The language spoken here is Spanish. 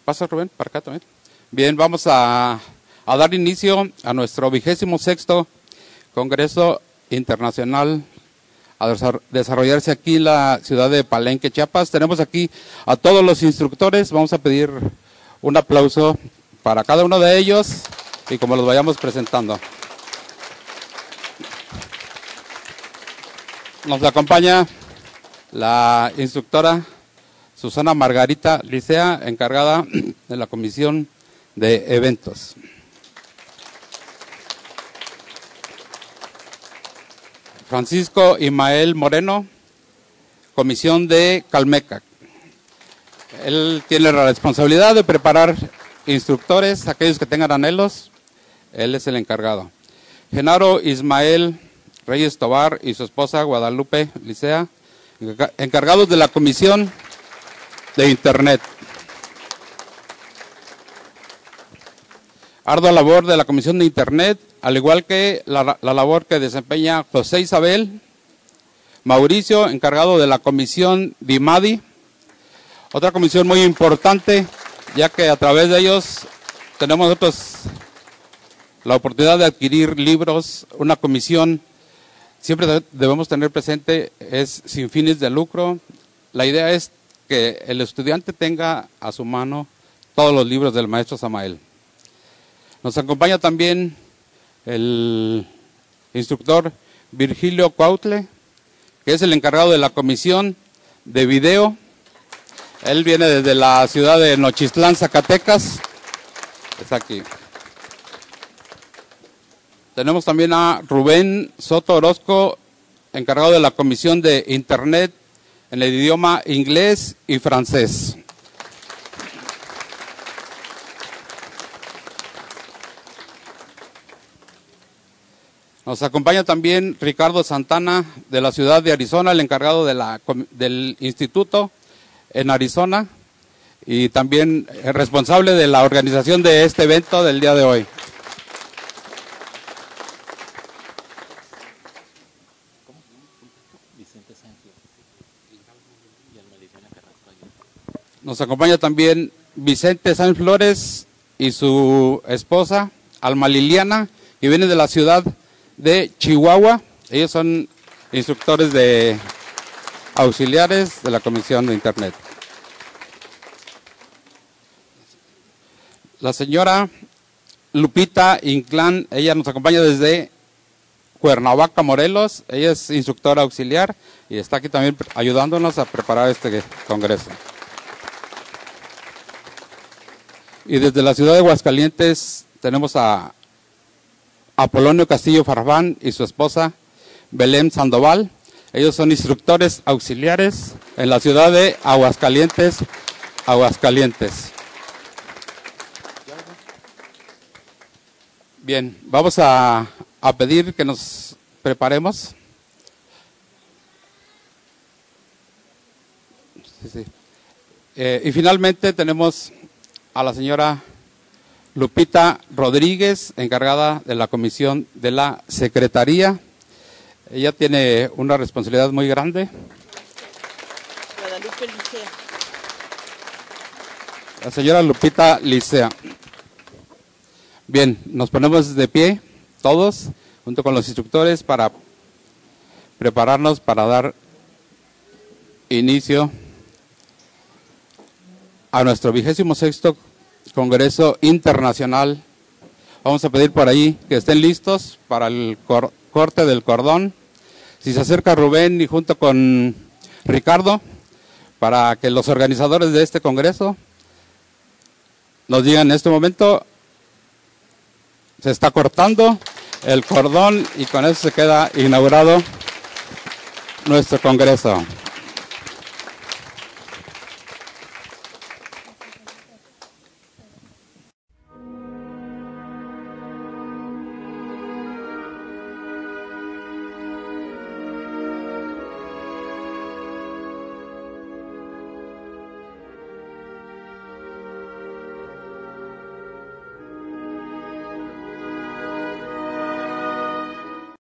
Pasa Rubén, para acá también. Bien, vamos a dar inicio a nuestro 26º Congreso Internacional a desarrollarse aquí en la ciudad de Palenque, Chiapas. Tenemos aquí a todos los instructores. Vamos a pedir un aplauso para cada uno de ellos y como los vayamos presentando. Nos acompaña la instructora Susana Margarita Licea, encargada de la Comisión de Eventos. Francisco Imael Moreno, Comisión de Calmecac. Él tiene la responsabilidad de preparar instructores, aquellos que tengan anhelos, él es el encargado. Genaro Ismael Reyes Tobar y su esposa Guadalupe Licea, encargados de la Comisión de Internet. Ardua labor de la Comisión de Internet, al igual que la labor que desempeña José Isabel, Mauricio, encargado de la Comisión de IMADI, otra comisión muy importante, ya que a través de ellos tenemos nosotros la oportunidad de adquirir libros. Una comisión, siempre debemos tener presente, es sin fines de lucro. La idea es que el estudiante tenga a su mano todos los libros del maestro Samael. Nos acompaña también el instructor Virgilio Cuautle, que es el encargado de la Comisión de Video. Él viene desde la ciudad de Nochistlán, Zacatecas. Está aquí. Tenemos también a Rubén Soto Orozco, encargado de la Comisión de Internet en el idioma inglés y francés. Nos acompaña también Ricardo Santana, de la ciudad de Arizona, el encargado del instituto en Arizona y también el responsable de la organización de este evento del día de hoy. Nos acompaña también Vicente Sáenz Flores y su esposa Alma Liliana, que viene de la ciudad de Chihuahua. Ellos son instructores de auxiliares de la Comisión de Internet. La señora Lupita Inclán, ella nos acompaña desde Cuernavaca, Morelos. Ella es instructora auxiliar y está aquí también ayudándonos a preparar este congreso. Y desde la ciudad de Aguascalientes tenemos a Apolonio Castillo Farfán y su esposa Belén Sandoval. Ellos son instructores auxiliares en la ciudad de Aguascalientes. Bien, vamos a pedir que nos preparemos. Sí. Y finalmente tenemos a la señora Lupita Rodríguez, encargada de la Comisión de la Secretaría. Ella tiene una responsabilidad muy grande. Guadalupe Licea. La señora Lupita Licea. Bien, nos ponemos de pie todos, junto con los instructores, para prepararnos para dar inicio a nuestro 26º Congreso Internacional. Vamos a pedir por ahí que estén listos para el corte del cordón. Si se acerca Rubén y junto con Ricardo, para que los organizadores de este congreso nos digan: en este momento se está cortando el cordón y con eso se queda inaugurado nuestro congreso.